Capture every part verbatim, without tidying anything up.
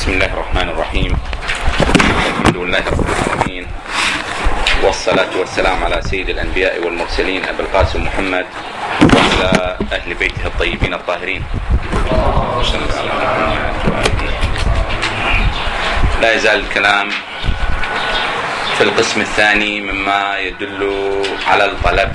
بسم الله الرحمن الرحيم. الحمد لله رب العالمين، والصلاة والسلام على سيد الأنبياء والمرسلين أبي القاسم محمد وعلى أهل بيته الطيبين الطاهرين. لا يزال الكلام في القسم الثاني مما يدل على الطلب.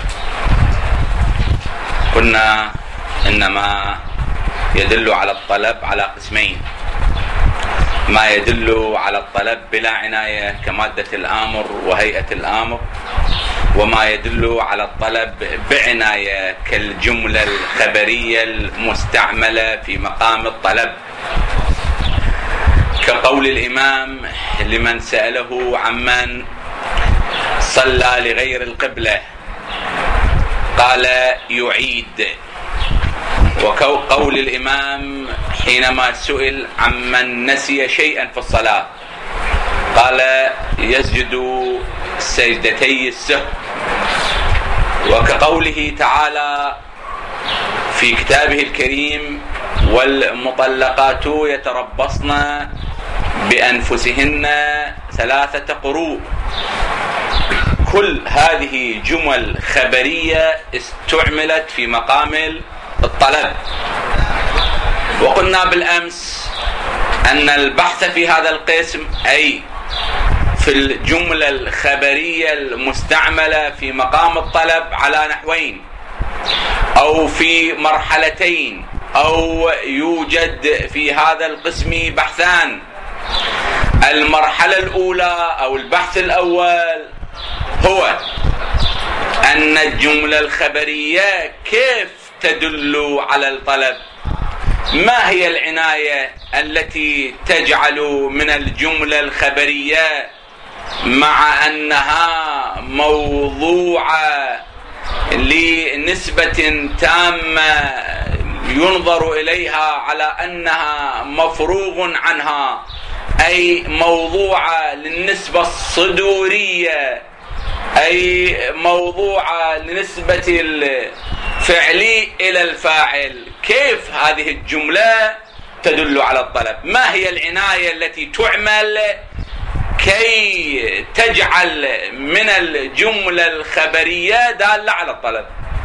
قلنا إنما يدل على الطلب على قسمين: ما يدل على الطلب بلا عناية كمادة الآمر وهيئة الآمر، وما يدل على الطلب بعناية كالجملة الخبرية المستعملة في مقام الطلب، كقول الإمام لمن سأله عمن صلى لغير القبلة قال يعيد، وقول الإمام حينما سئل عمن نسي شيئا في الصلاة قال يسجد سجدتي السهو، وكقوله تعالى في كتابه الكريم: والمطلقات يتربصن بأنفسهن ثلاثة قروء. كل هذه جمل خبرية استعملت في مقام الطلب. وقلنا بالأمس أن البحث في هذا القسم أي في الجملة الخبرية المستعملة في مقام الطلب على نحوين أو في مرحلتين، أو يوجد في هذا القسم بحثان. المرحلة الأولى أو البحث الأول هو أن الجملة الخبرية كيف تدل على الطلب، ما هي العناية التي تجعل من الجملة الخبرية مع أنها موضوعة لنسبة تامة ينظر إليها على أنها مفروغ عنها، أي موضوعة للنسبة الصدورية، أي موضوعة لنسبة الفعلي إلى الفاعل. كيف هذه الجملة تدل على الطلب؟ ما هي العناية التي تعمل كي تجعل من الجملة الخبرية دالة على الطلب؟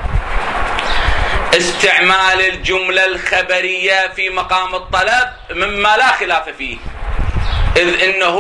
استعمال الجملة الخبرية في مقام الطلب مما لا خلاف فيه، إذ إنه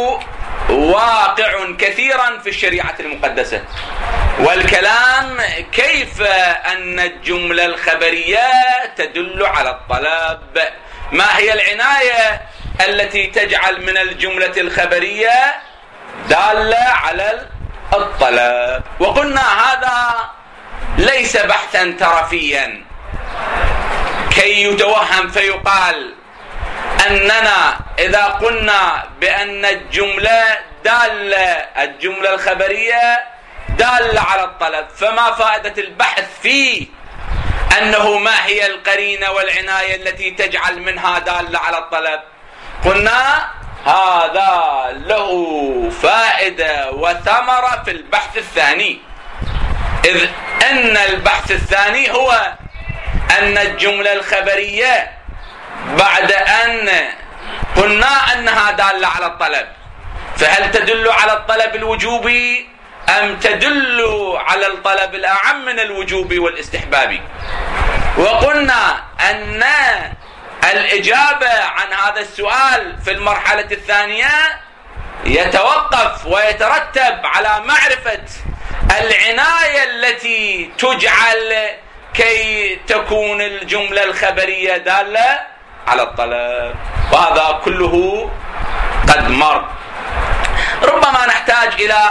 واقع كثيرا في الشريعة المقدسة. والكلام كيف أن الجملة الخبرية تدل على الطلب، ما هي العناية التي تجعل من الجملة الخبرية دالة على الطلب. وقلنا هذا ليس بحثا ترفيا كي يتوهم فيقال أننا إذا قلنا بأن الجملة دالة الجملة الخبرية دالة على الطلب فما فائدة البحث فيه أنه ما هي القرينة والعناية التي تجعل منها دالة على الطلب. قلنا هذا له فائدة وثمرة في البحث الثاني، إذ أن البحث الثاني هو أن الجملة الخبرية بعد أن قلنا أنها دالة على الطلب، فهل تدل على الطلب الوجوبي أم تدل على الطلب الأعم من الوجوب والاستحبابي؟ وقلنا أن الإجابة عن هذا السؤال في المرحلة الثانية يتوقف ويترتب على معرفة العناية التي تجعل كي تكون الجملة الخبرية دالة على الطلب، وهذا كله قد مر. ربما نحتاج إلى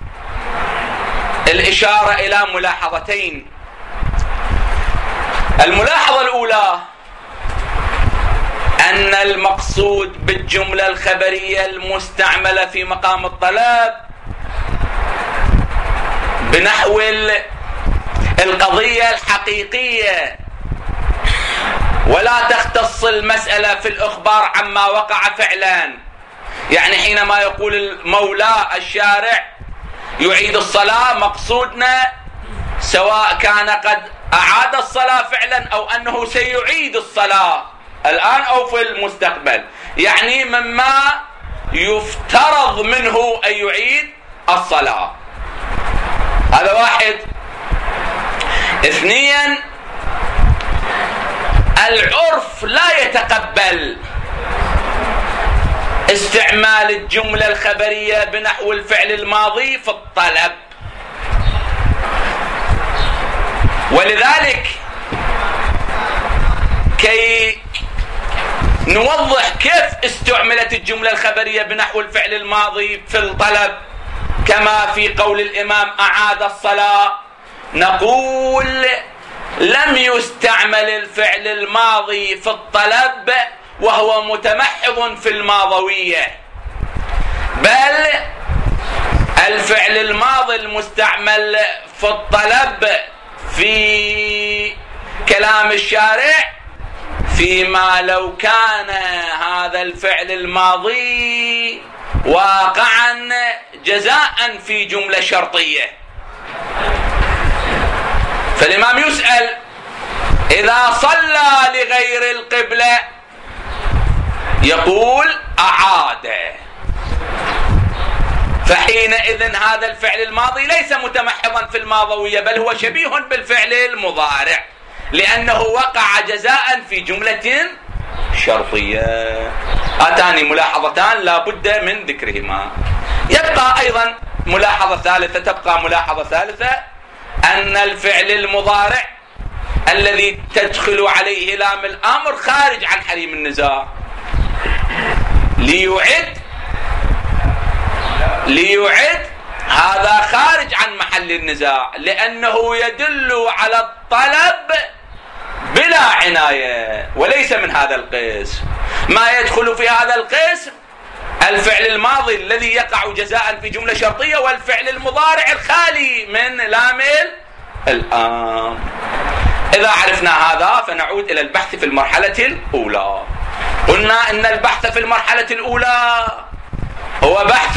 الإشارة إلى ملاحظتين. الملاحظة الأولى أن المقصود بالجملة الخبرية المستعملة في مقام الطلب بنحو القضية الحقيقية، ولا تختص المسألة في الإخبار عما وقع فعلا. يعني حينما يقول المولى الشارع يعيد الصلاة، مقصودنا سواء كان قد أعاد الصلاة فعلا أو أنه سيعيد الصلاة، الآن أو في المستقبل، يعني مما يفترض منه أن يعيد الصلاة. هذا واحد. اثنيا، العرف لا يتقبل استعمال الجملة الخبرية بنحو الفعل الماضي في الطلب، ولذلك كي نوضح كيف استعملت الجملة الخبرية بنحو الفعل الماضي في الطلب كما في قول الإمام أعاد الصلاة، نقول لم يستعمل الفعل الماضي في الطلب وهو متمحض في الماضوية، بل الفعل الماضي المستعمل في الطلب في كلام الشارع فيما لو كان هذا الفعل الماضي واقعا جزاء في جملة شرطية. فالإمام يسأل: إذا صلى لغير القبلة يقول أعاد، فحينئذ هذا الفعل الماضي ليس متمحضا في الماضوية، بل هو شبيه بالفعل المضارع لأنه وقع جزاء في جملة شرطية. هاتان ملاحظتان لا بد من ذكرهما. يبقى أيضا ملاحظة ثالثة تبقى ملاحظة ثالثة أن الفعل المضارع الذي تدخل عليه لام الأمر خارج عن حريم النزاع. ليعد ليعد هذا خارج عن محل النزاع لأنه يدل على الطلب بلا عناية وليس من هذا القسم. ما يدخل في هذا القسم الفعل الماضي الذي يقع جزاء في جملة شرطية والفعل المضارع الخالي من لام الأمر. إذا عرفنا هذا فنعود إلى البحث في المرحلة الأولى. قلنا إن البحث في المرحلة الأولى هو بحث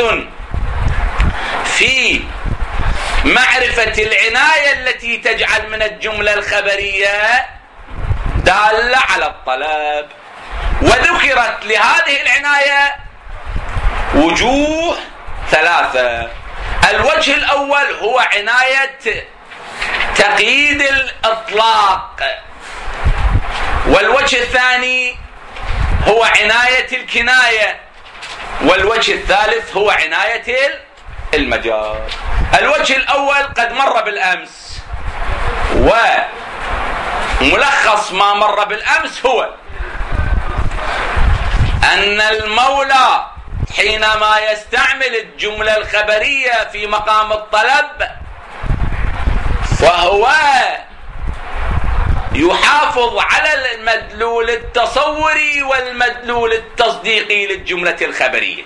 في معرفة العناية التي تجعل من الجملة الخبرية دالة على الطلب، وذكرت لهذه العناية وجوه ثلاثة. الوجه الأول هو عناية تقييد الإطلاق، والوجه الثاني هو عناية الكناية، والوجه الثالث هو عناية المجاز. الوجه الأول قد مر بالأمس، وملخص ما مر بالأمس هو أن المولى حينما يستعمل الجملة الخبرية في مقام الطلب فهو يحافظ على المدلول التصوري والمدلول التصديقي للجملة الخبرية.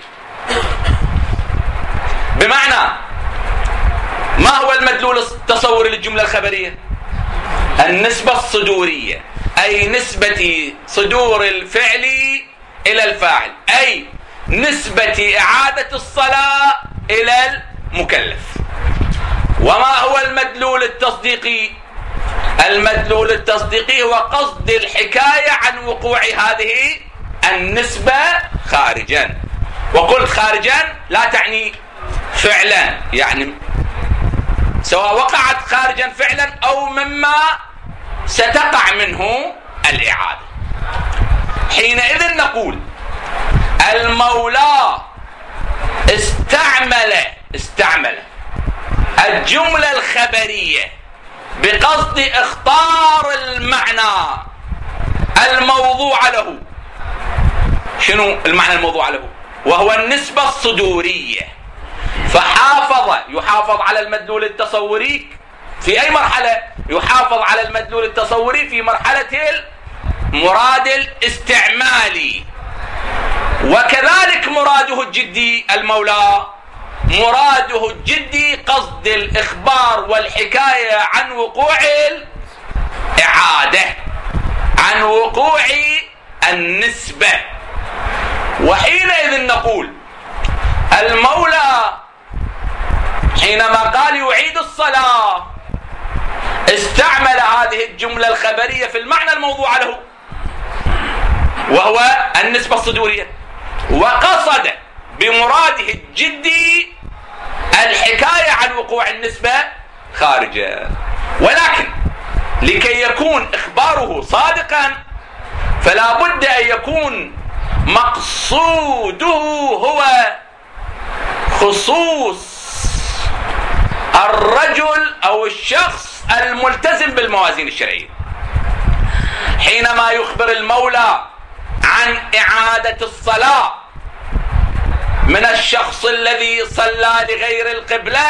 بمعنى ما هو المدلول التصوري للجملة الخبرية؟ النسبة الصدورية، أي نسبة صدور الفعل إلى الفاعل، أي نسبة إعادة الصلاة إلى المكلف. وما هو المدلول التصديقي؟ المدلول التصديقي هو قصد الحكاية عن وقوع هذه النسبة خارجا. وقلت خارجا لا تعني فعلا، يعني سواء وقعت خارجا فعلا أو مما ستقع منه الإعادة. حينئذ نقول المولى استعمل استعمل الجملة الخبرية بقصد اختار المعنى الموضوع له. شنو المعنى الموضوع له؟ وهو النسبة الصدورية. فحافظ يحافظ على المدلول التصوري في أي مرحلة؟ يحافظ على المدلول التصوري في مرحلة المراد الاستعمالي. وكذلك مراده الجدي المولى مراده الجدي قصد الإخبار والحكاية عن وقوع الإعادة، عن وقوع النسبة. وحينئذ نقول المولى حينما قال يعيد الصلاة استعمل هذه الجملة الخبرية في المعنى الموضوع له. وهو النسبة الصدورية، وقصد بمراده الجدي الحكاية عن وقوع النسبة خارجة. ولكن لكي يكون إخباره صادقا فلا بد أن يكون مقصوده هو خصوص الرجل أو الشخص الملتزم بالموازين الشرعية. حينما يخبر المولى عن إعادة الصلاة من الشخص الذي صلى لغير القبلة،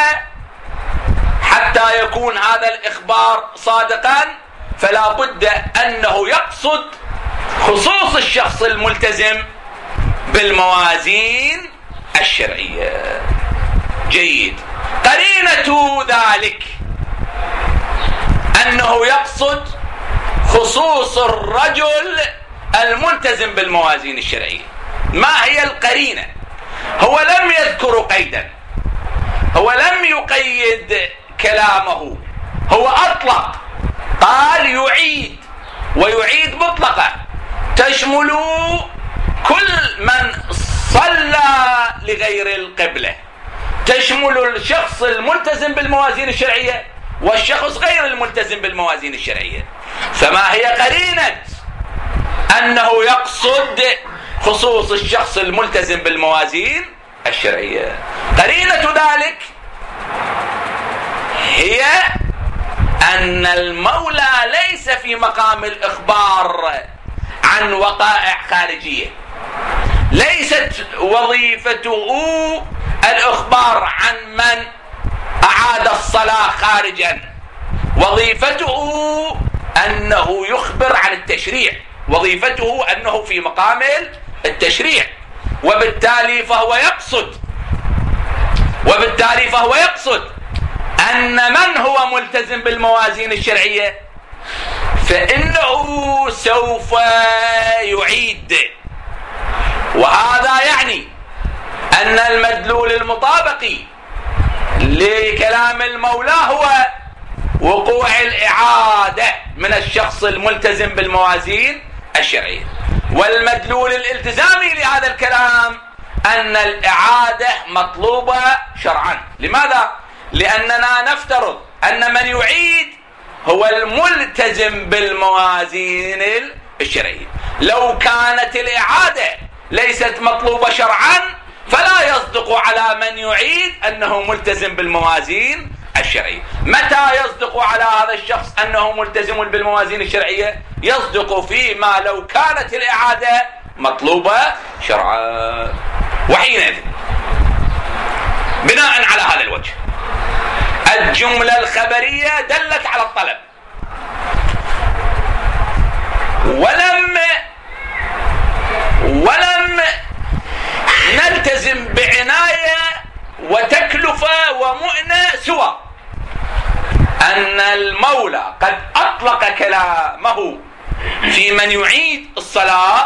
حتى يكون هذا الإخبار صادقا فلا بد أنه يقصد خصوص الشخص الملتزم بالموازين الشرعية. جيد. قرينة ذلك أنه يقصد خصوص الرجل الملتزم بالموازين الشرعية. ما هي القرينة؟ هو لم يذكر قيدا، هو لم يقيد كلامه، هو أطلق، قال يعيد، ويعيد مطلقة تشمل كل من صلى لغير القبلة، تشمل الشخص الملتزم بالموازين الشرعية والشخص غير الملتزم بالموازين الشرعية. فما هي قرينة أنه يقصد خصوص الشخص الملتزم بالموازين الشرعية؟ قرينة ذلك هي أن المولى ليس في مقام الإخبار عن وقائع خارجية، ليست وظيفته الإخبار عن من أعاد الصلاة خارجا، وظيفته أنه يخبر عن التشريع، وظيفته أنه في مقام التشريع، وبالتالي فهو يقصد وبالتالي فهو يقصد أن من هو ملتزم بالموازين الشرعية فإنه سوف يعيد. وهذا يعني أن المدلول المطابقي لكلام المولى هو وقوع الإعادة من الشخص الملتزم بالموازين الشرعية، والمدلول الالتزامي لهذا الكلام أن الإعادة مطلوبة شرعا. لماذا؟ لأننا نفترض أن من يعيد هو الملتزم بالموازين الشرعية. لو كانت الإعادة ليست مطلوبة شرعا فلا يصدق على من يعيد أنه ملتزم بالموازين الشرعية. متى يصدق على هذا الشخص أنه ملتزم بالموازين الشرعية؟ يصدق فيما لو كانت الإعادة مطلوبة شرعا. وحينئذ بناء على هذا الوجه الجملة الخبرية دلت على الطلب، ولم ولم نلتزم بعناية وتكلفة ومؤنة سوى أن المولى قد أطلق كلامه في من يعيد الصلاة،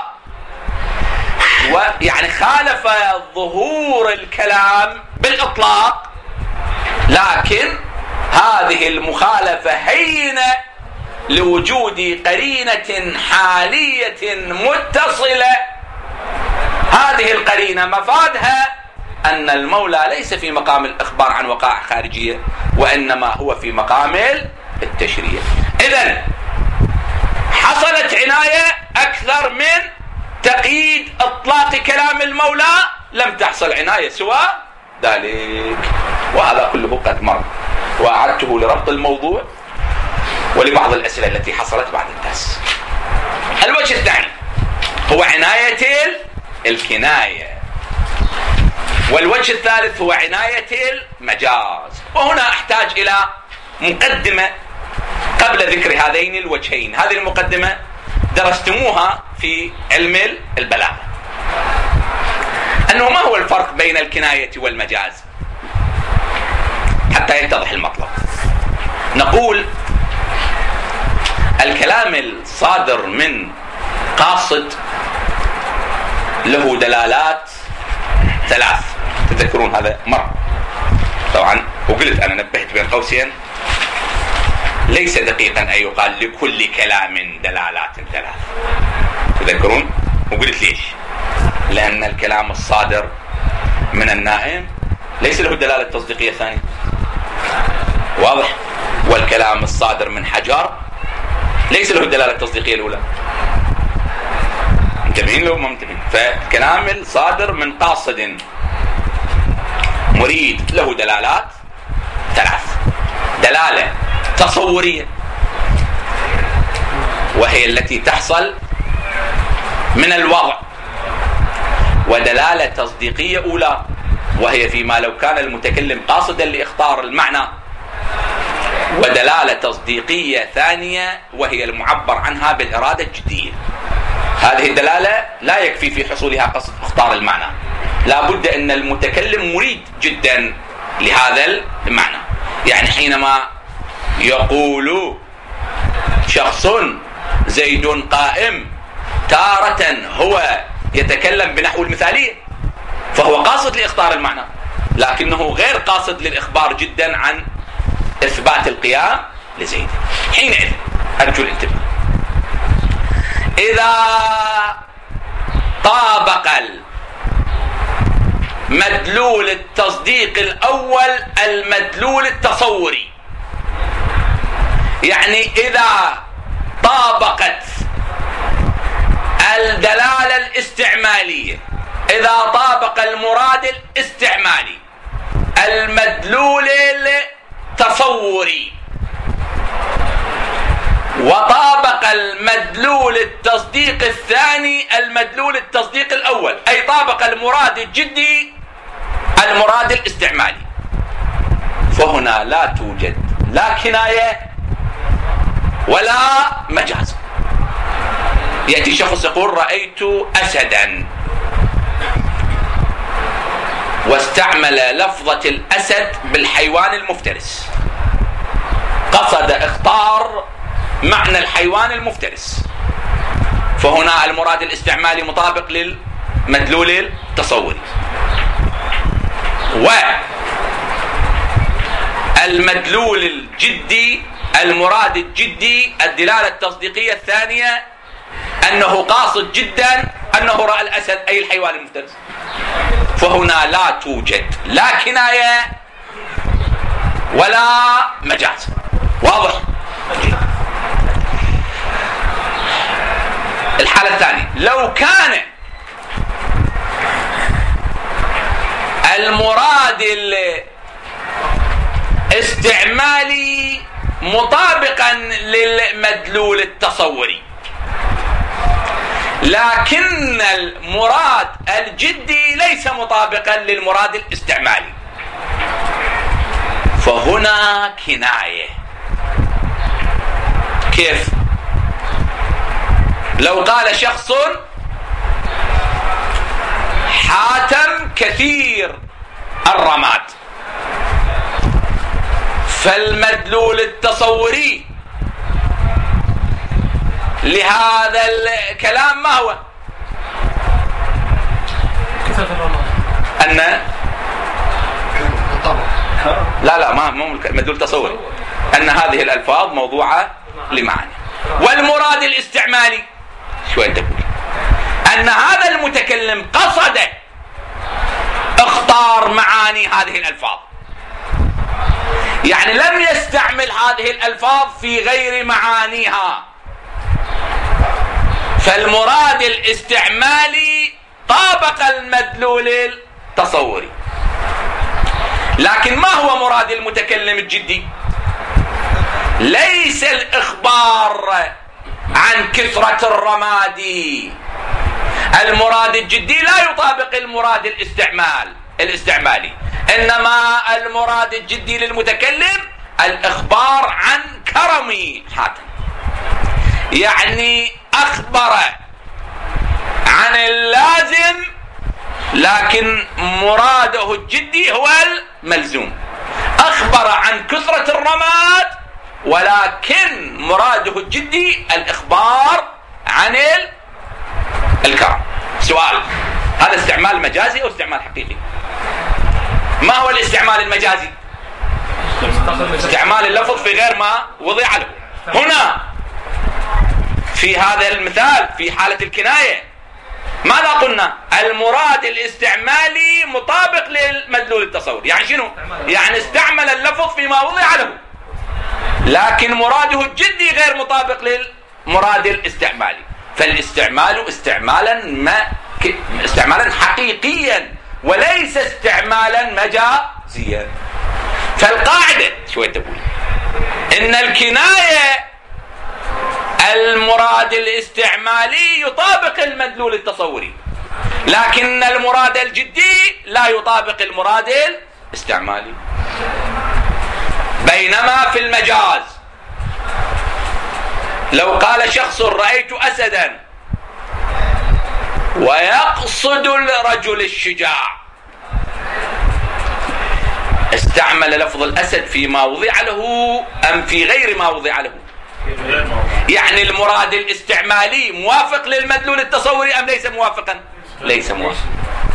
ويعني خالف ظهور الكلام بالإطلاق، لكن هذه المخالفة هينة لوجود قرينة حالية متصلة. هذه القرينة مفادها أن المولى ليس في مقام الإخبار عن وقائع خارجية، وإنما هو في مقام التشريع. إذن حصلت عناية أكثر من تقييد إطلاق كلام المولى، لم تحصل عناية سوى ذلك. وهذا كله قد مر، وأعدته لربط الموضوع ولبعض الأسئلة التي حصلت بعد الدرس. الوجه الثاني هو عناية الكناية، والوجه الثالث هو عناية المجاز. وهنا أحتاج إلى مقدمة قبل ذكر هذين الوجهين. هذه المقدمة درستموها في علم البلاغة، أنه ما هو الفرق بين الكناية والمجاز حتى يتضح المطلب. نقول الكلام الصادر من قاصد له دلالات ثلاث، تذكرون هذا مرة طبعا، وقلت أنا نبهت بين قوسين ليس دقيقا أن يقال لكل كلام دلالات ثلاث، تذكرون؟ وقلت ليش؟ لأن الكلام الصادر من النائم ليس له دلالة تصديقية ثانية، واضح؟ والكلام الصادر من حجر ليس له دلالة تصديقية الأولى. منتبهين لو ما منتبهين؟ فالكلام الصادر من قاصد مريد له دلالات ثلاث: دلالة تصورية وهي التي تحصل من الوضع، ودلالة تصديقية أولى وهي فيما لو كان المتكلم قاصدا لإخطار المعنى، ودلالة تصديقية ثانية وهي المعبر عنها بالإرادة الجدية. هذه الدلالة لا يكفي في حصولها قصد إخطار المعنى، لا بد أن المتكلم مريد جدا لهذا المعنى. يعني حينما يقول شخص زيد قائم تارة هو يتكلم بنحو المثالية، فهو قاصد لإخطار المعنى، لكنه غير قاصد للإخبار جدا عن إثبات القيام لزيد. حينئذ أرجو الانتباه، إذا طابق المدلول التصديق الأول المدلول التصوري، يعني إذا طابقت الدلالة الاستعمالية، إذا طابق المراد الاستعمالي المدلول التصوري وطابق المدلول التصديق الثاني المدلول التصديق الأول، أي طابق المراد الجدي المراد الاستعمالي، فهنا لا توجد لا كناية ولا مجاز. يأتي شخص يقول رأيت أسدا واستعمل لفظة الأسد بالحيوان المفترس، قصد اختار معنى الحيوان المفترس، فهنا المراد الاستعمالي مطابق للمدلول التصوري، والمدلول الجدي المراد الجدي الدلالة التصديقية الثانية أنه قاصد جدا أنه رأى الأسد أي الحيوان المفترس، فهنا لا توجد لا كناية ولا مجاز. واضح؟ الحالة الثانية، لو كان المراد الاستعمالي مطابقا للمدلول التصوري لكن المراد الجدي ليس مطابقا للمراد الاستعمالي، فهنا كناية. كيف؟ لو قال شخص حاتم كثير الرماد، فالمدلول التصوري لهذا الكلام ما هو؟ كثرة الرماد. أن لا لا ما مو مدلول تصوري، أن هذه الألفاظ موضوعة لمعاني. والمراد الاستعمالي شو أنت تقول؟ أن هذا المتكلم قصد اختار معاني هذه الألفاظ، يعني لم يستعمل هذه الألفاظ في غير معانيها، فالمراد الاستعمالي طابق المدلول التصوري. لكن ما هو مراد المتكلم الجدي؟ ليس الإخبار عن كثرة الرماد، المراد الجدي لا يطابق المراد الاستعمال الاستعمالي، إنما المراد الجدي للمتكلم الإخبار عن كرم حاتم، يعني أخبر عن اللازم لكن مراده الجدي هو الملزوم، أخبر عن كثرة الرماد ولكن مراده الجدي الإخبار عن الكرم. سؤال، هذا استعمال مجازي أو استعمال حقيقي؟ ما هو الاستعمال المجازي؟ استعمال اللفظ في غير ما وضع له. هنا في هذا المثال في حالة الكناية ماذا قلنا؟ المراد الاستعمالي مطابق للمدلول التصوري. يعني شنو؟ يعني استعمل اللفظ فيما وضع له، لكن مراده الجدي غير مطابق للمراد الاستعمالي. فالاستعمال استعمالا ما استعمالا حقيقيا وليس استعمالا مجازيا. فالقاعدة شوية تقول إن الكناية المراد الاستعمالي يطابق المدلول التصوري، لكن المراد الجدي لا يطابق المراد الاستعمالي. بينما في المجاز لو قال شخص رأيت أسدا ويقصد الرجل الشجاع، استعمل لفظ الأسد فيما وضع له أم في غير ما وضع له؟ يعني المراد الاستعمالي موافق للمدلول التصوري أم ليس موافقا؟ ليس موافقا،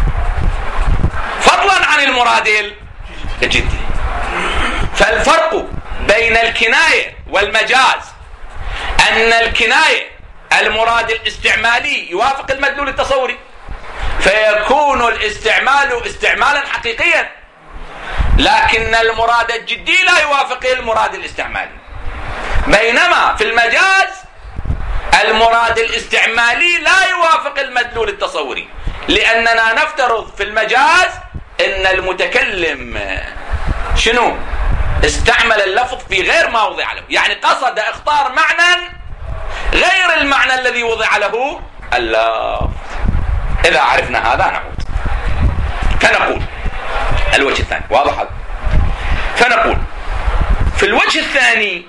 فضلا عن المراد الجدي. فالفرق بين الكناية والمجاز أن الكناية المراد الاستعمالي يوافق المدلول التصوري، فيكون الاستعمال استعمالا حقيقيا، لكن المراد الجدي لا يوافق المراد الاستعمالي. بينما في المجاز المراد الاستعمالي لا يوافق المدلول التصوري، لأننا نفترض في المجاز أن المتكلم شنو؟ استعمل اللفظ في غير ما وضع له، يعني قصد اختار معنى غير المعنى الذي وضع له اللفظ. إذا عرفنا هذا نعود فنقول الوجه الثاني. واضح؟ فنقول في الوجه الثاني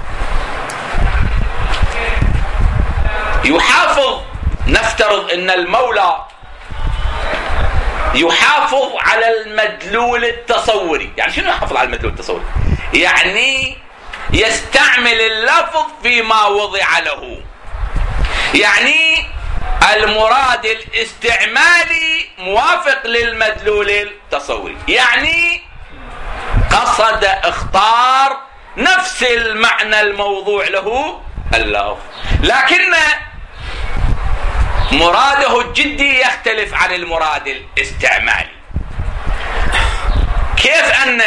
يحافظ، نفترض ان المولى يحافظ على المدلول التصوري. يعني شنو يحافظ على المدلول التصوري؟ يعني يستعمل اللفظ فيما وضع له، يعني المراد الاستعمالي موافق للمدلول التصوري، يعني قصد اختار نفس المعنى الموضوع له اللفظ، لكن مراده الجدي يختلف عن المراد الاستعمالي. كيف أن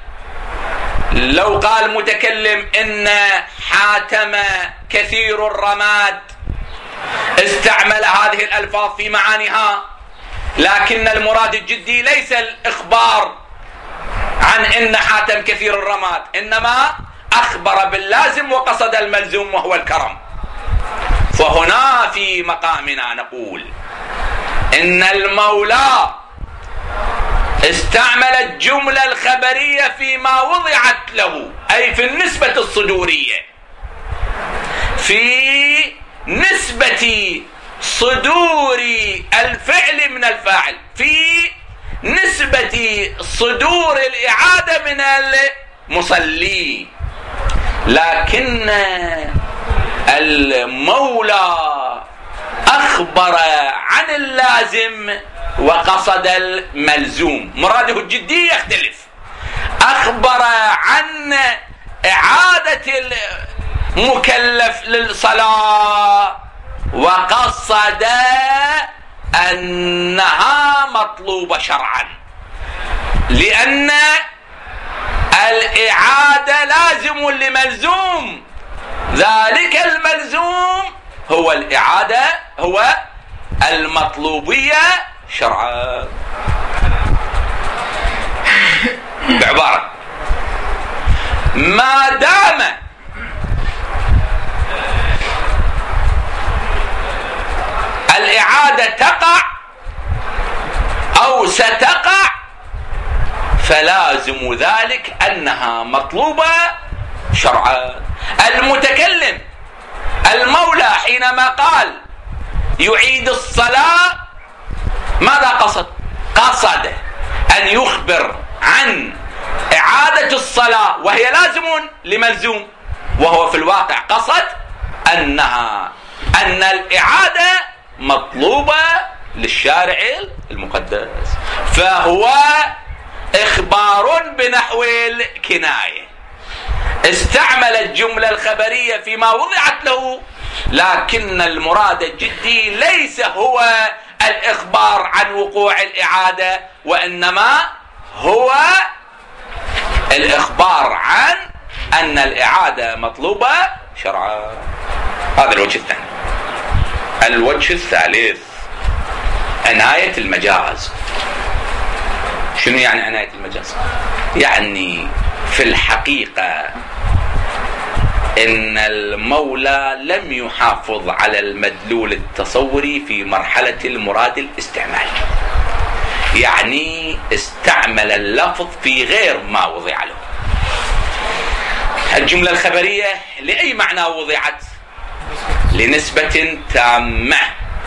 لو قال متكلم إن حاتم كثير الرماد استعمل هذه الألفاظ في معانيها، لكن المراد الجدي ليس الإخبار عن إن حاتم كثير الرماد، إنما أخبر باللازم وقصد الملزوم وهو الكرم. فهنا في مقامنا نقول إن المولى استعمل الجملة الخبرية فيما وضعت له، أي في النسبة الصدورية، في نسبة صدور الفعل من الفاعل، في نسبة صدور الإعادة من المصلي. لكن المولى أخبر عن اللازم وقصد الملزوم، مراده الجدي يختلف. أخبر عن إعادة المكلف للصلاة وقصد أنها مطلوبة شرعا، لأن الإعادة لازم لملزوم، ذلك الملزوم هو الإعادة، هو المطلوبية شرعا. بعبارة ما دام الإعادة تقع أو ستقع فلازم ذلك أنها مطلوبة شرعا. المتكلم المولى حينما قال يعيد الصلاة ماذا قصد؟ قصد أن يخبر عن إعادة الصلاة وهي لازم لملزوم، وهو في الواقع قصد أنها أن الإعادة مطلوبة للشارع المقدس، فهو إخبار بنحو الكناية. استعمل الجملة الخبرية فيما وضعت له، لكن المراد الجدي ليس هو الإخبار عن وقوع الإعادة، وإنما هو الإخبار عن أن الإعادة مطلوبة شرعا. هذا الوجه الثاني. الوجه الثالث عناية المجاز. شنو يعني عناية المجاز؟ يعني في الحقيقة إن المولى لم يحافظ على المدلول التصوري في مرحلة المراد الاستعمالي، يعني استعمل اللفظ في غير ما وضع له. الجملة الخبرية لأي معنى وضعت؟ لنسبة تامة،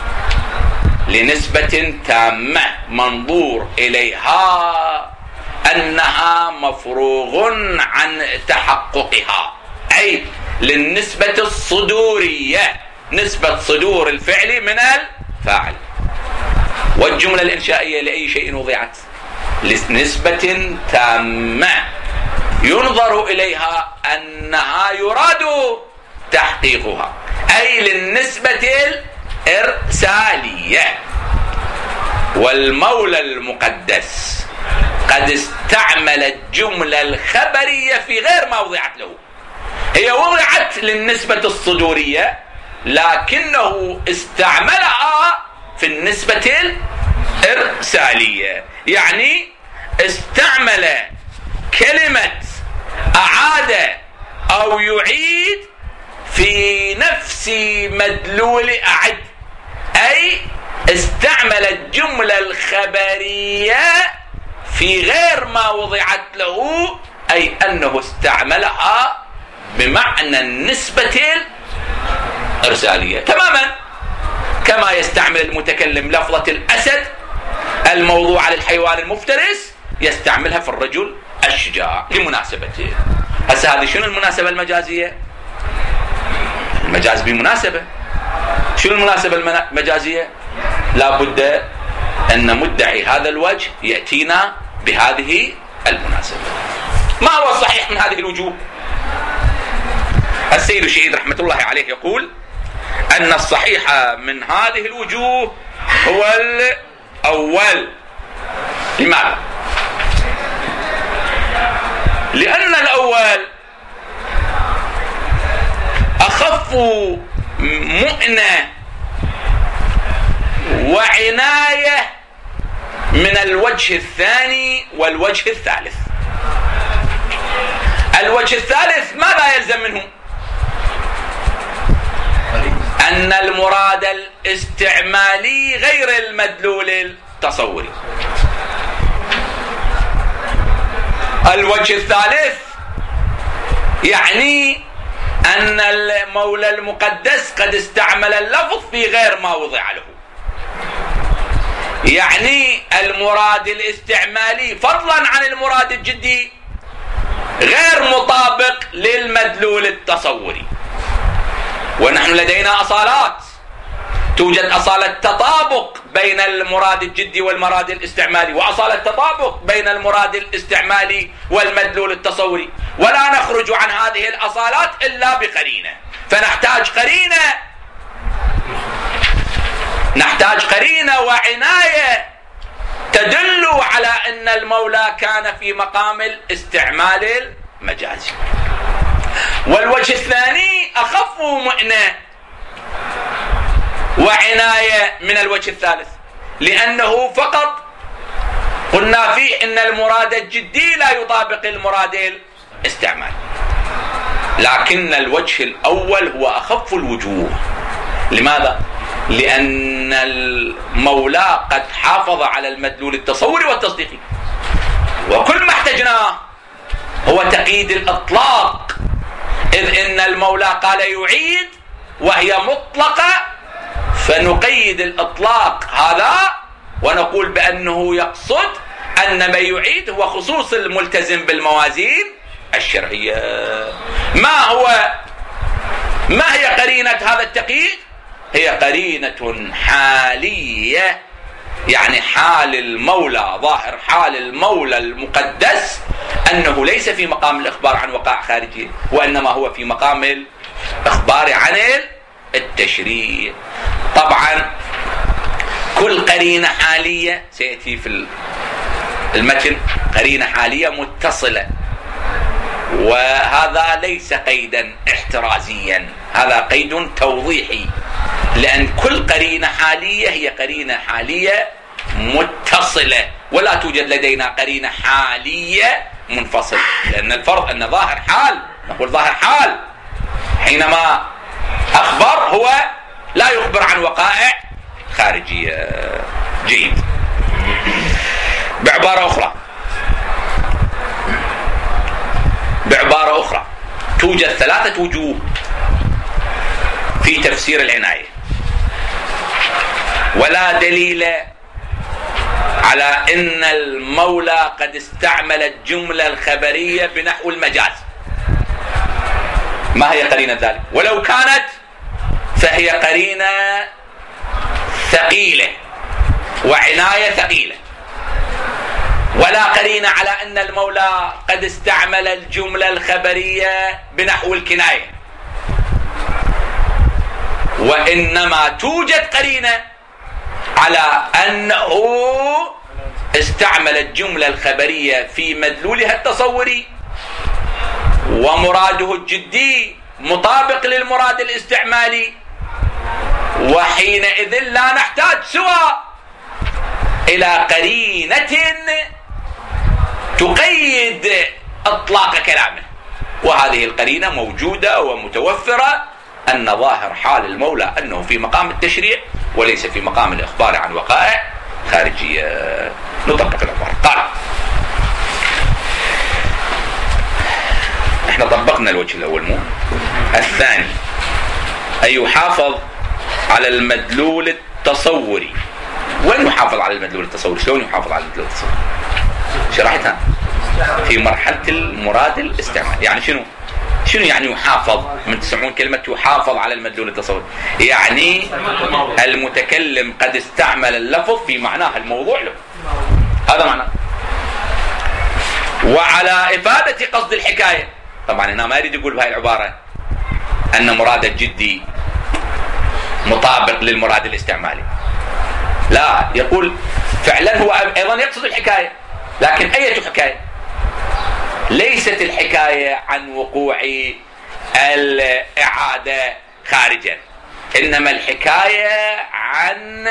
لنسبة تامة منظور إليها أنها مفروغ عن تحققها، أي للنسبة الصدورية، نسبة صدور الفعل من الفاعل. والجملة الإنشائية لأي شيء وضعت؟ لنسبة تامة ينظر إليها أنها يراد تحقيقها، أي للنسبة الإرسالية. والمولى المقدس قد استعمل الجملة الخبرية في غير ما وضعت له. هي وضعت للنسبة الصدورية لكنه استعملها في النسبة الإرسالية، يعني استعمل كلمة أعاد أو يعيد في نفس مدلول أعد، أي استعمل الجملة الخبرية في غير ما وضعت له، أي أنه استعملها بمعنى النسبة الإرسالية، تماما كما يستعمل المتكلم لفظة الأسد الموضوع للحيوان المفترس يستعملها في الرجل الشجاع لمناسبته. هسه هذه شنو المناسبة المجازية؟ المجاز بمناسبة. شنو المناسبة المجازية؟ لا بد أن مدعي هذا الوجه يأتينا بهذه المناسبة. ما هو الصحيح من هذه الوجوه؟ السيد الشهيد رحمة الله عليه يقول أن الصحيح من هذه الوجوه هو الأول. لماذا؟ لأن الأول أخف مؤنة وعناية من الوجه الثاني والوجه الثالث. الوجه الثالث ماذا يلزم منه؟ أن المراد الاستعمالي غير المدلول التصوري. الوجه الثالث يعني أن المولى المقدس قد استعمل اللفظ في غير ما وضع له، يعني المراد الاستعمالي فضلا عن المراد الجدي غير مطابق للمدلول التصوري. ونحن لدينا أصالات، توجد أصالة تطابق بين المراد الجدي والمراد الاستعمالي، وأصالة تطابق بين المراد الاستعمالي والمدلول التصوري، ولا نخرج عن هذه الأصالات إلا بقرينة. فنحتاج قرينة، نحتاج قرينة وعناية تدل على أن المولى كان في مقام الاستعمال المجازي. والوجه الثاني أخف مؤنة وعناية من الوجه الثالث، لأنه فقط قلنا فيه أن المراد الجدي لا يطابق المراد الاستعمالي. لكن الوجه الأول هو أخف الوجوه. لماذا؟ لأن المولى قد حافظ على المدلول التصوري والتصديقي، وكل ما احتجناه هو تقييد الإطلاق، إذ إن المولى قال يعيد وهي مطلقة، فنقيد الإطلاق هذا ونقول بأنه يقصد أن ما يعيد هو خصوص الملتزم بالموازين الشرعية. ما هو ما هي قرينة هذا التقييد؟ هي قرينة حالية، يعني حال المولى، ظاهر حال المولى المقدس أنه ليس في مقام الإخبار عن وقائع خارجية، وإنما هو في مقام الإخبار عن التشريع. طبعا كل قرينة حالية سيأتي في المتن قرينة حالية متصلة، وهذا ليس قيدا احترازيا، هذا قيد توضيحي، لأن كل قرينة حالية هي قرينة حالية متصلة، ولا توجد لدينا قرينة حالية منفصلة، لأن الفرض أن ظاهر حال، نقول ظاهر حال حينما أخبر هو لا يخبر عن وقائع خارجية. جيد. بعبارة أخرى بعبارة أخرى توجد ثلاثة وجوه في تفسير العناية، ولا دليل على أن المولى قد استعمل الجملة الخبرية بنحو المجاز. ما هي قرينة ذلك؟ ولو كانت فهي قرينة ثقيلة وعناية ثقيلة، ولا قرينة على أن المولى قد استعمل الجملة الخبرية بنحو الكناية، وإنما توجد قرينة على أنه استعمل الجملة الخبرية في مدلولها التصوري ومراده الجدي مطابق للمراد الاستعمالي، وحينئذ لا نحتاج سوى إلى قرينة تقيد إطلاق كلامه، وهذه القرينة موجودة ومتوفرة، أن ظاهر حال المولى أنه في مقام التشريع وليس في مقام الإخبار عن وقائع خارجية. نطبق العبارة. قال احنا طبقنا الوجه الأول، مو الثاني، أن يحافظ على المدلول التصوري. وين يحافظ على المدلول التصوري؟ شلون يحافظ على المدلول التصوري؟ شرحتها في مرحلة المراد الاستعمال. يعني شنو شنو يعني يحافظ؟ من تسمعون كلمة يحافظ على المدلول التصوري، يعني المتكلم قد استعمل اللفظ في معناه الموضوع له، هذا معناه. وعلى إفادة قصد الحكاية، طبعا هنا ما يريد يقول بهاي العبارة أن مراد الجدي مطابق للمراد الاستعمالي، لا، يقول فعلا هو أيضا يقصد الحكاية، لكن أي حكاية؟ ليست الحكاية عن وقوع الإعادة خارجا، إنما الحكاية عن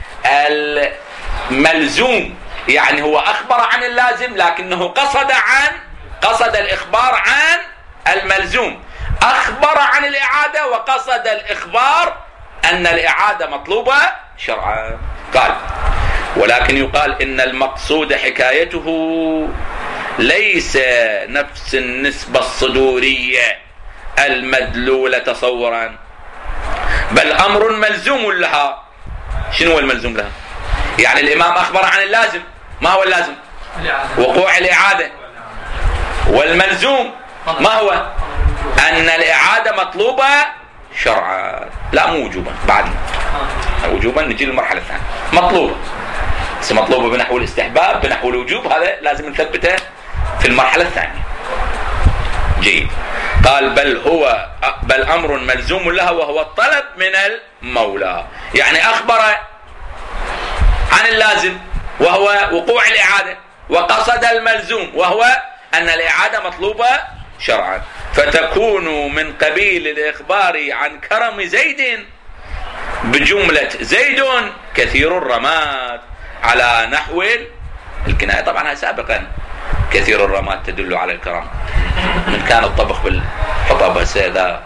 الملزوم، يعني هو أخبر عن اللازم لكنه قصد عن قصد الإخبار عن الملزوم، أخبر عن الإعادة وقصد الإخبار أن الإعادة مطلوبة شرعا. قال ولكن يقال إن المقصود حكايته ليس نفس النسبة الصدورية المدلولة تصورا، بل أمر ملزوم لها. شنو هو الملزوم لها؟ يعني الإمام أخبر عن اللازم، ما هو اللازم؟ وقوع الإعادة. والملزوم ما هو؟ أن الإعادة مطلوبة شرعا، لا مو وجوبا، بعد وجوبا نجي للمرحلة الثانية. مطلوبة، بس مطلوبة بنحو الاستحباب، بنحو الوجوب، هذا لازم نثبته في المرحلة الثانية. جيد. قال بل هو بل أمر ملزوم لها وهو الطلب من المولى، يعني أخبر عن اللازم وهو وقوع الإعادة، وقصد الملزوم وهو أن الإعادة مطلوبة شرعا، فتكون من قبيل الإخبار عن كرم زيد بجملة زيد كثير الرماد على نحو الكناية. طبعا سابقا كثير الرماد تدل على الكرم، من كان الطبخ بالحطب هذا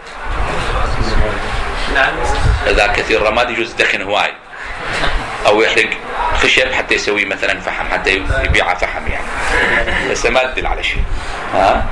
إذا كثير الرماد يجوز دخن هواي أو يحرق خشب حتى يسوي مثلا فحم، حتى يبيع فحم يعني، بس ما تدل على شيء. ها؟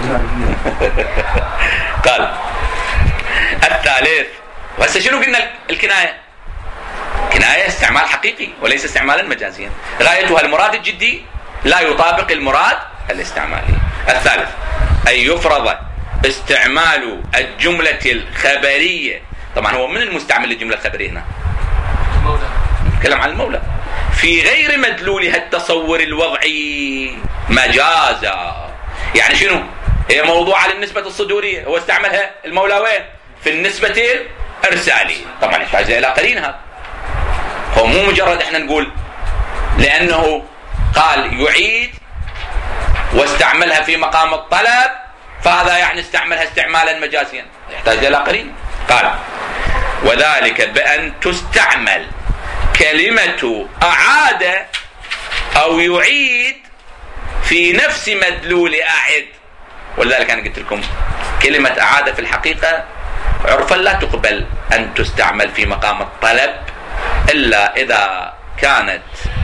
قال الثالث، وهسه شنو قلنا؟ الكناية كناية استعمال حقيقي وليس استعمالا مجازيا، غايتها المراد الجدي لا يطابق المراد الاستعمالي. الثالث أن يفرض استعمال الجملة الخبرية. طبعا هو من المستعمل للجملة الخبرية هنا؟ كلام عن المولى في غير مدلولها التصور الوضعي مجازا. يعني شنو؟ هي موضوعة للنسبة الصدورية، هو استعملها المولى وين؟ في النسبة الإرسالية. طبعا يحتاج إلى قرينها، هو مو مجرد احنا نقول لأنه قال يعيد واستعملها في مقام الطلب فهذا يعني استعملها استعمالا مجازيا، يحتاج إلى قرينة. قال وذلك بأن تستعمل كلمة أعاد أو يعيد في نفس مدلول أعد. ولذلك أنا قلت لكم كلمة أعاد في الحقيقة عرفا لا تقبل أن تستعمل في مقام الطلب إلا إذا كانت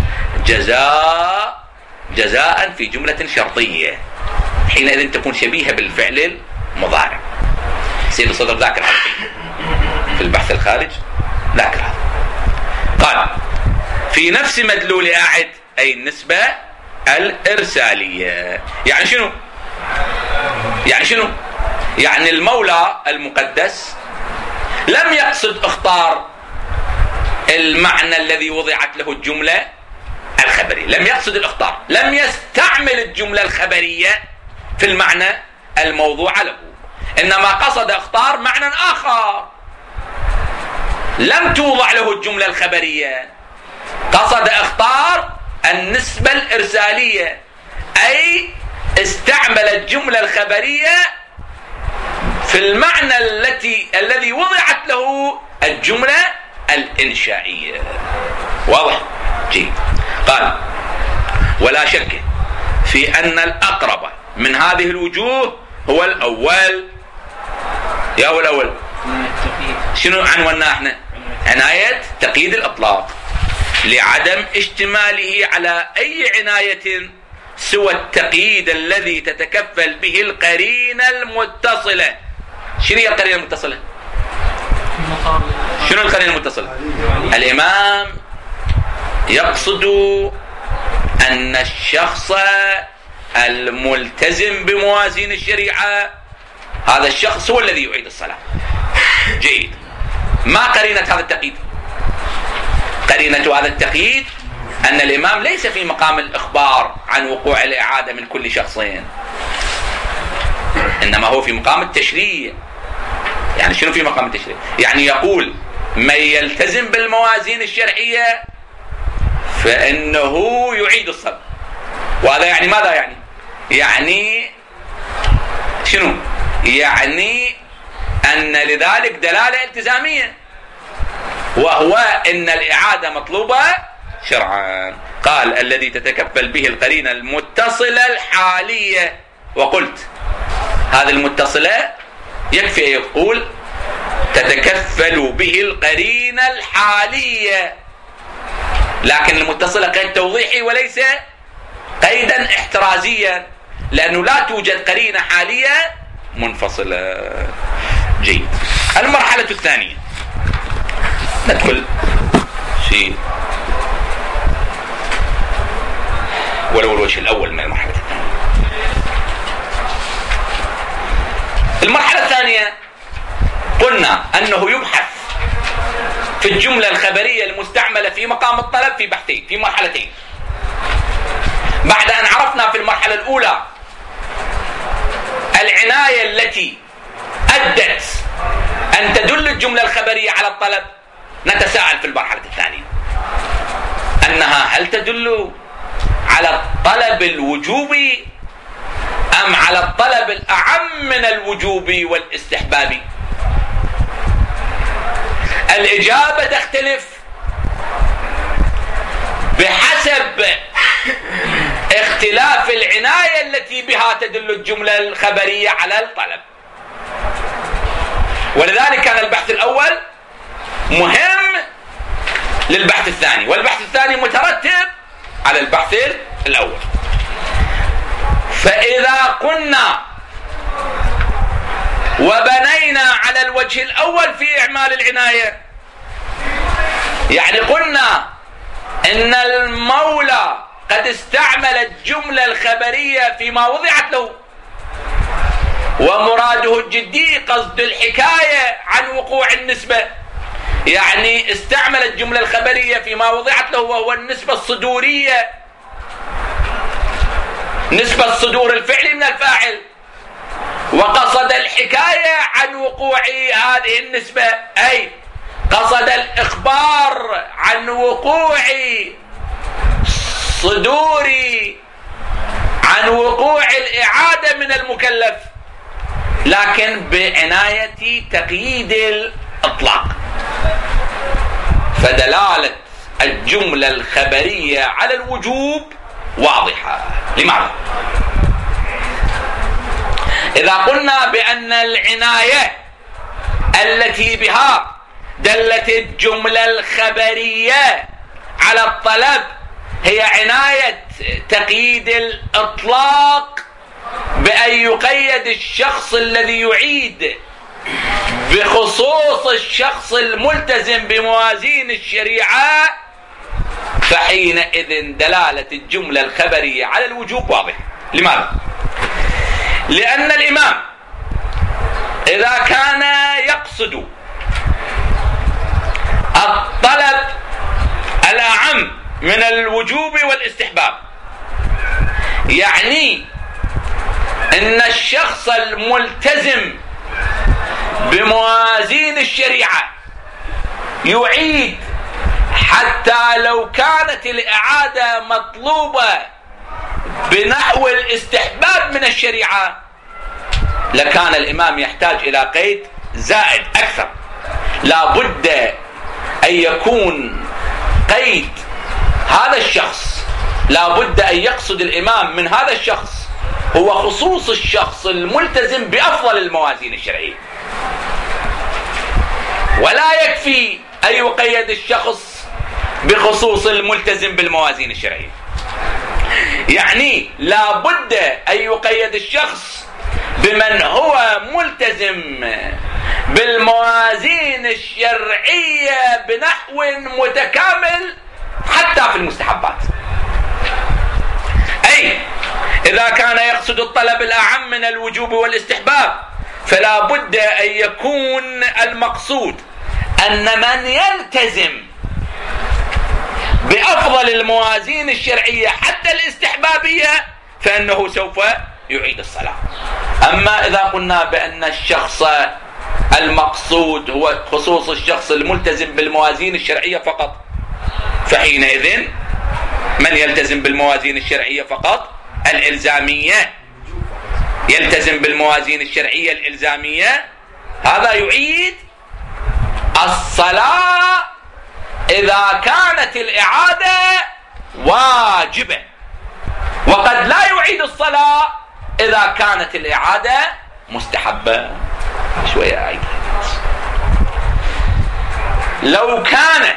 جزاء جزاء في جملة شرطية، حينئذ تكون شبيهة بالفعل المضارع. سيد الصدر ذاكر هذا في البحث الخارج، ذاكر هذا. قال في نفس مدلول أعد أي النسبة الإرسالية. يعني شنو؟ يعني شنو؟ يعني المولى المقدس لم يقصد اختار المعنى الذي وضعت له الجملة الخبرية، لم يقصد الاختار، لم يستعمل الجملة الخبرية في المعنى الموضوع له، إنما قصد اختار معنى آخر لم توضع له الجملة الخبرية. قصد اختار النسبة الإرسالية، أي استعمل الجملة الخبرية في المعنى التي الذي وضعت له الجملة الإنشائية. واضح؟ جيد. قال ولا شك في أن الأقرب من هذه الوجوه هو الأول. يا هو الأول شنو عنواننا احنا؟ عناية تقييد الإطلاق لعدم اشتماله على أي عناية سوى التقييد الذي تتكفل به القرينة المتصلة. شنو هي القرينة المتصلة؟ شنو القرينة المتصلة؟ الإمام يقصد أن الشخص الملتزم بموازين الشريعة هذا الشخص هو الذي يعيد الصلاة. جيد. ما قرينة هذا التقييد؟ قرينة هذا التقييد أن الإمام ليس في مقام الإخبار عن وقوع الإعادة من كل شخصين، إنما هو في مقام التشريع. يعني شنو في مقام التشريع؟ يعني يقول من يلتزم بالموازين الشرعية فإنه يعيد الصلاة. وهذا يعني ماذا يعني؟ يعني شنو؟ يعني أن لذلك دلالة التزامية، وهو أن الإعادة مطلوبة شرعا. قال الذي تتكفل به القرينة المتصلة الحالية. وقلت هذه المتصلة يكفي يقول تتكفل به القرينة الحالية، لكن المتصلة قيد توضيحي وليس قيدا احترازيا، لأنه لا توجد قرينة حالية منفصلة. جيد. المرحلة الثانية ندخل في ولو الوجه الأول من المرحلة الثانية. المرحلة الثانية قلنا أنه يبحث في الجملة الخبرية المستعملة في مقام الطلب في بحثين، في مرحلتين. بعد أن عرفنا في المرحلة الأولى العناية التي أدت أن تدل الجملة الخبرية على الطلب، نتساءل في المرحلة الثانية أنها هل تدل على الطلب الوجوبي أم على الطلب الأعم من الوجوب والاستحباب؟ الإجابة تختلف بحسب اختلاف العناية التي بها تدل الجملة الخبرية على الطلب. ولذلك كان البحث الأول مهم للبحث الثاني، والبحث الثاني مترتب على البحث الأول. فإذا قلنا وبنينا على الوجه الأول في إعمال العناية، يعني قلنا إن المولى قد استعمل الجملة الخبرية فيما وضعت له، ومراده الجدي قصد الحكاية عن وقوع النسبة، يعني استعمل الجملة الخبرية فيما وضعت له وهو النسبة الصدورية، نسبة صدور الفعل من الفاعل، وقصد الحكاية عن وقوع هذه النسبة أي قصد الإخبار عن وقوع صدور عن وقوع الإعادة من المكلف، لكن بعناية تقييد الإطلاق. فدلالة الجملة الخبرية على الوجوب واضحة. لماذا؟ إذا قلنا بأن العناية التي بها دلت الجملة الخبرية على الطلب هي عناية تقييد الإطلاق بأن يقيد الشخص الذي يعيد بخصوص الشخص الملتزم بموازين الشريعة، فحينئذ دلالة الجملة الخبرية على الوجوب واضح. لماذا؟ لأن الإمام إذا كان يقصد الطلب الأعم من الوجوب والاستحباب، يعني أن الشخص الملتزم بموازين الشريعة يعيد حتى لو كانت الإعادة مطلوبة بنحو الاستحباب من الشريعة، لكان الإمام يحتاج إلى قيد زائد أكثر. لا بد أن يكون قيد هذا الشخص، لا بد أن يقصد الإمام من هذا الشخص هو خصوص الشخص الملتزم بأفضل الموازين الشرعية، ولا يكفي أن يقيد الشخص بخصوص الملتزم بالموازين الشرعية. يعني لا بد أن يقيد الشخص بمن هو ملتزم بالموازين الشرعية بنحو متكامل حتى في المستحبات. أي إذا كان يقصد الطلب الأعم من الوجوب والاستحباب، فلا بد أن يكون المقصود أن من يلتزم بأفضل الموازين الشرعية حتى الاستحبابية فإنه سوف يعيد الصلاة. أما إذا قلنا بأن الشخص المقصود هو خصوص الشخص الملتزم بالموازين الشرعية فقط، فحينئذ من يلتزم بالموازين الشرعية فقط الإلزامية، يلتزم بالموازين الشرعية الإلزامية، هذا يعيد الصلاة إذا كانت الإعادة واجبة، وقد لا يعيد الصلاة إذا كانت الإعادة مستحبة. شوية أعيد. لو كان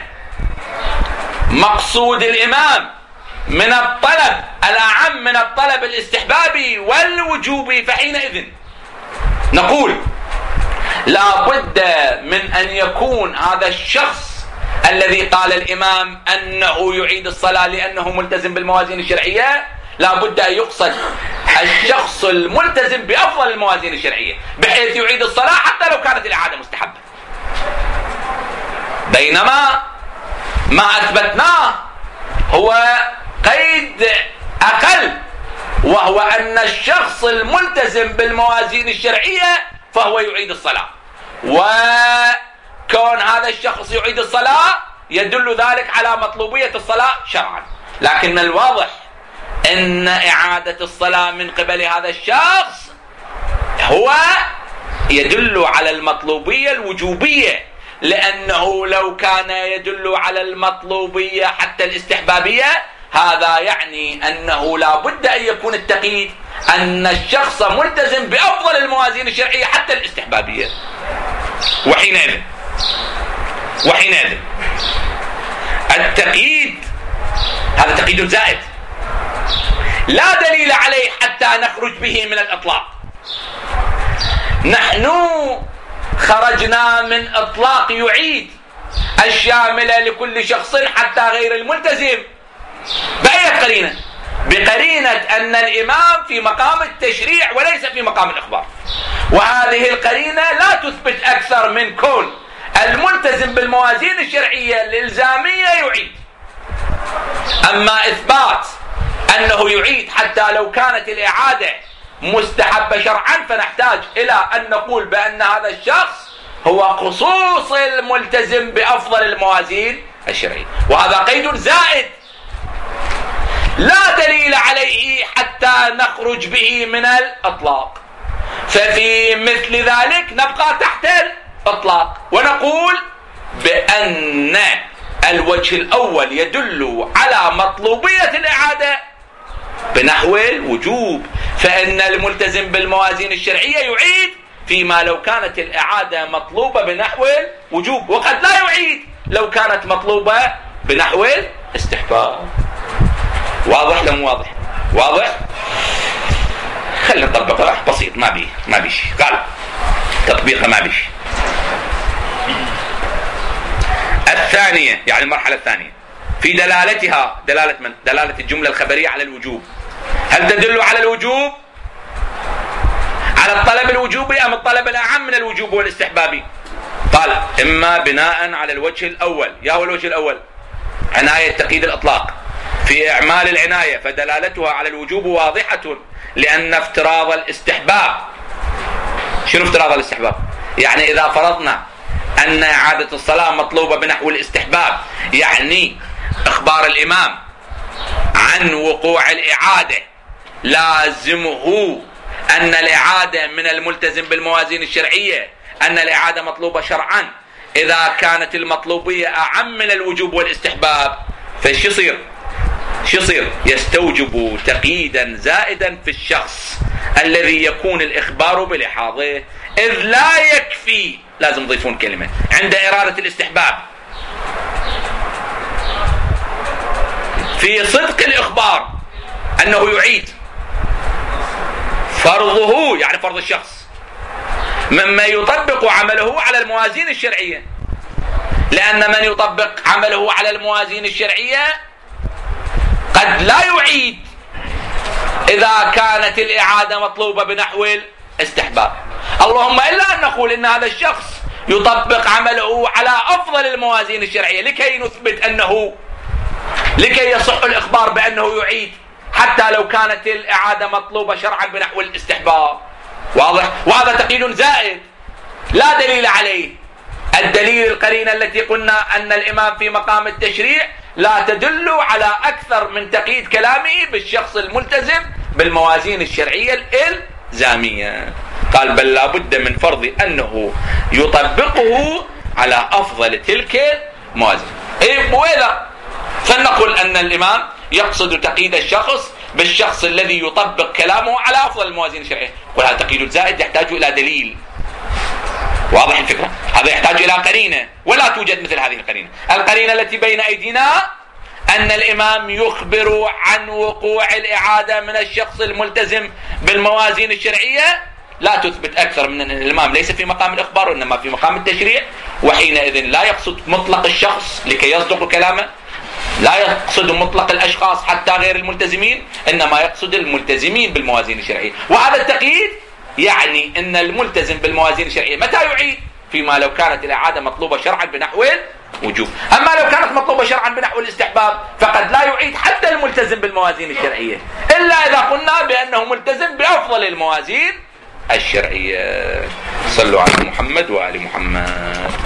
مقصود الإمام من الطلب الأعم من الطلب الاستحبابي والوجوبي، فحينئذ نقول لا بد من أن يكون هذا الشخص الذي قال الإمام أنه يعيد الصلاة لأنه ملتزم بالموازين الشرعية، لا بد أن يقصد الشخص الملتزم بأفضل الموازين الشرعية بحيث يعيد الصلاة حتى لو كانت الإعادة مستحبة. بينما ما أثبتناه هو قيد أقل، وهو أن الشخص الملتزم بالموازين الشرعية فهو يعيد الصلاة، وكون هذا الشخص يعيد الصلاة يدل ذلك على مطلوبية الصلاة شرعا. لكن من الواضح أن إعادة الصلاة من قبل هذا الشخص هو يدل على المطلوبية الوجوبية، لأنه لو كان يدل على المطلوبية حتى الاستحبابية هذا يعني أنه لا بد أن يكون التقييد أن الشخص ملتزم بأفضل الموازين الشرعية حتى الاستحبابية. وحينئذ وحينئذ التقييد هذا تقييد زائد لا دليل عليه حتى نخرج به من الإطلاق. نحن خرجنا من إطلاق يعيد الشاملة لكل شخص حتى غير الملتزم بأي قرينة؟ بقرينة أن الإمام في مقام التشريع وليس في مقام الإخبار، وهذه القرينة لا تثبت أكثر من كون الملتزم بالموازين الشرعية الإلزامية يعيد. أما إثبات أنه يعيد حتى لو كانت الإعادة مستحبة شرعا، فنحتاج إلى أن نقول بأن هذا الشخص هو خصوص الملتزم بأفضل الموازين الشرعية، وهذا قيد زائد لا دليل عليه حتى نخرج به من الإطلاق. ففي مثل ذلك نبقى تحت الإطلاق ونقول بأن الوجه الأول يدل على مطلوبية الإعادة بنحو الوجوب، فإن الملتزم بالموازين الشرعية يعيد فيما لو كانت الإعادة مطلوبة بنحو الوجوب، وقد لا يعيد لو كانت مطلوبة بنحو الاستحباب. واضح لم واضح؟ واضح؟ خلينا نطبقه بسيط، ما بيه ما بيش قال تطبيقه ما بيش. الثانية يعني المرحلة الثانية في دلالتها، دلالة من؟ دلالة الجملة الخبرية على الوجوب. هل تدل على الوجوب على الطلب الوجوبي أم الطلب الأعم من الوجوب والاستحبابي؟ قال إما بناء على الوجه الأول. يا هو الوجه الأول عناية تقييد الإطلاق في إعمال العناية، فدلالتها على الوجوب واضحة، لأن افتراض الاستحباب. شنو افتراض الاستحباب؟ يعني إذا فرضنا أن إعادة الصلاة مطلوبة بنحو الاستحباب، يعني إخبار الإمام عن وقوع الإعادة لازمه أن الإعادة من الملتزم بالموازين الشرعية أن الإعادة مطلوبة شرعا. إذا كانت المطلوبية أعم من الوجوب والاستحباب فايش يصير؟ شو يصير؟ يستوجب تقييدا زائدا في الشخص الذي يكون الإخبار بلحاظه، إذ لا يكفي، لازم تضيفون كلمة عند إرادة الاستحباب في صدق الإخبار أنه يعيد فرضه، يعني فرض الشخص، مما يطبق عمله على الموازين الشرعية، لأن من يطبق عمله على الموازين الشرعية قد لا يعيد إذا كانت الإعادة مطلوبة بنحو الاستحباب، اللهم إلا أن نقول إن هذا الشخص يطبق عمله على أفضل الموازين الشرعية لكي نثبت أنه لكي يصح الإخبار بأنه يعيد حتى لو كانت الإعادة مطلوبة شرعا بنحو الاستحباب. واضح؟ وهذا تقييد زائد لا دليل عليه. الدليل القرينة التي قلنا أن الإمام في مقام التشريع لا تدل على أكثر من تقييد كلامه بالشخص الملتزم بالموازين الشرعية الإلزامية. قال بل لا بد من فرض أنه يطبقه على أفضل تلك الموازين. إيه وإذا فلنقل أن الإمام يقصد تقييد الشخص بالشخص الذي يطبق كلامه على أفضل الموازين الشرعية، وهذا تقييد زائد يحتاج إلى دليل. واضح الفكرة؟ هذا يحتاج إلى قرينة، ولا توجد مثل هذه القرينة. القرينة التي بين أيدينا أن الإمام يخبر عن وقوع الإعادة من الشخص الملتزم بالموازين الشرعية لا تثبت أكثر من أن الإمام ليس في مقام الإخبار وإنما في مقام التشريع، وحينئذ لا يقصد مطلق الشخص لكي يصدق كلامه، لا يقصد مطلق الأشخاص حتى غير الملتزمين، إنما يقصد الملتزمين بالموازين الشرعية. وهذا التقييد يعني أن الملتزم بالموازين الشرعية متى يعيد؟ فيما لو كانت الإعادة مطلوبة شرعا بنحو الوجوب. أما لو كانت مطلوبة شرعا بنحو الاستحباب فقد لا يعيد حتى الملتزم بالموازين الشرعية، إلا إذا قلنا بأنه ملتزم بأفضل الموازين الشرعية. صلوا على محمد وآل محمد.